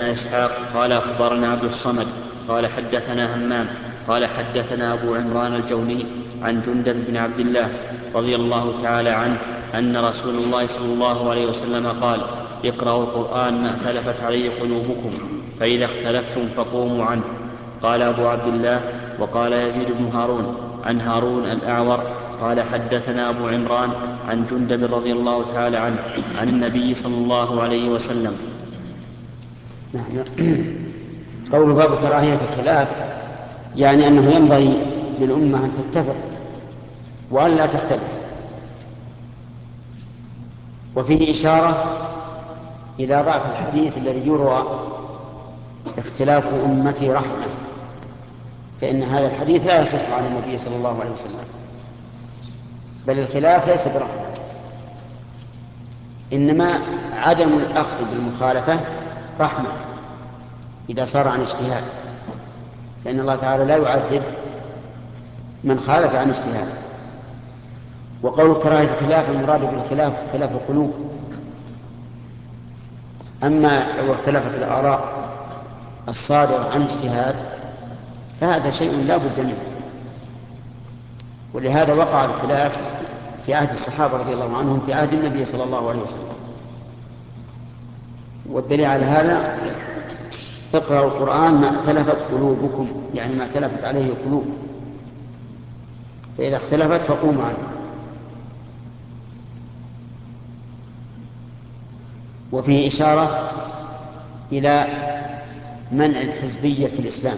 حدثنا إسحاق قال أخبرنا عبد الصمد قال حدثنا همام قال حدثنا أبو عمران الجوني عن جندب بن عبد الله رضي الله تعالى عنه أن رسول الله صلى الله عليه وسلم قال: اقرأوا القرآن ما اختلفت عليه قلوبكم، فإذا اختلفتم فقوموا عنه. قال أبو عبد الله: وقال يزيد بن هارون عن هارون الأعور قال حدثنا أبو عمران عن جندب رضي الله تعالى عنه عن النبي صلى الله عليه وسلم. نعم. قول باب كراهية الخلاف يعني أنه ينبغي للأمة أن تتفق وأن لا تختلف، وفيه إشارة إلى ضعف الحديث الذي يروى: اختلاف أمتي رحمة، فإن هذا الحديث لا يصح عن النبي صلى الله عليه وسلم، بل الخلاف ليس برحمة، إنما عدم الأخذ بالمخالفة رحمة إذا صار عن اجتهاد، فإن الله تعالى لا يعذب من خالف عن اجتهاد. وقول كراهة الخلاف المراد بالخلاف خلاف القلوب، أما لو اختلفت الآراء الصادرة عن اجتهاد فهذا شيء لا بد منه. ولهذا وقع الخلاف في عهد الصحابة رضي الله عنهم في عهد النبي صلى الله عليه وسلم. والدليل على هذا: اقرأوا القرآن ما اختلفت قلوبكم، يعني ما اختلفت عليه القلوب، فإذا اختلفت فقوموا عنه. وفيه إشارة إلى منع الحزبية في الإسلام،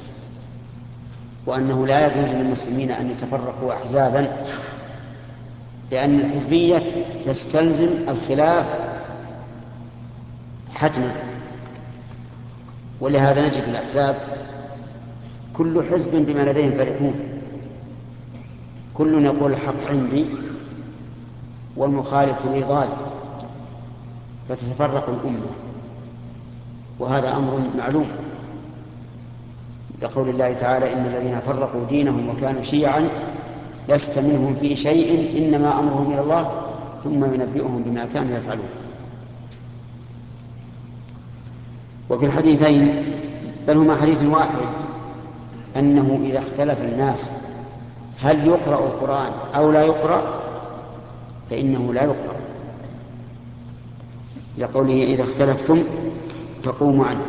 وأنه لا يجوز للمسلمين أن يتفرقوا أحزابا، لأن الحزبية تستلزم الخلاف حتما. ولهذا نجد الأحزاب كل حزب بما لديهم فرحون، كل يقول الحق عندي والمخالف لي ضال، فتتفرق الأمة، وهذا أمر معلوم، لقول الله تعالى: إن الذين فرقوا دينهم وكانوا شيعا لست منهم في شيء إنما أمرهم إلى الله ثم ينبئهم بما كانوا يفعلون. وفي الحديثين، بل هما حديث واحد، أنه إذا اختلف الناس هل يقرأ القرآن أو لا يقرأ فإنه لا يقرأ، لقوله: إذا اختلفتم فقوموا عنه.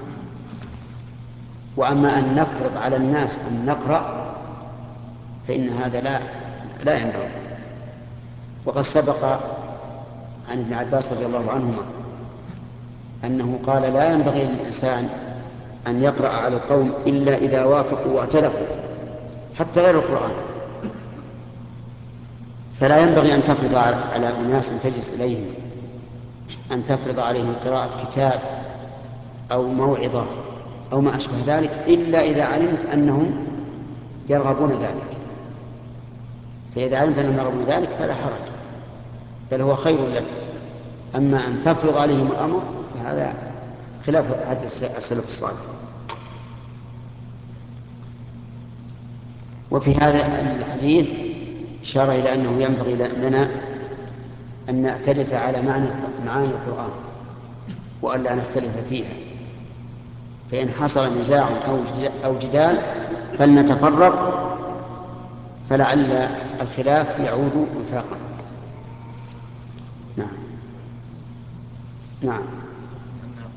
وأما أن نفرض على الناس أن نقرأ فإن هذا لا ينبغي. وقد سبق عن ابن عباس رضي الله عنهما أنه قال: لا ينبغي للإنسان أن يقرأ على القوم إلا إذا وافقوا واعترفوا، حتى لا القرآن. فلا ينبغي أن تفرض على أناس تجلس إليهم أن تفرض عليهم قراءة كتاب أو موعظة أو ما أشبه ذلك إلا إذا علمت أنهم يرغبون ذلك. فإذا علمت أنهم يرغبون ذلك فلا حرج، بل هو خير لك. أما أن تفرض عليهم الأمر فهذا خلاف هدي السلف الصالح. وفي هذا الحديث إشارة إلى أنه ينبغي لنا أن نأتلف على معاني القرآن وألا نختلف فيها، فإن حصل نزاع أو جدال فلنتفرق، فلعل الخلاف يعود وفاقا. نعم.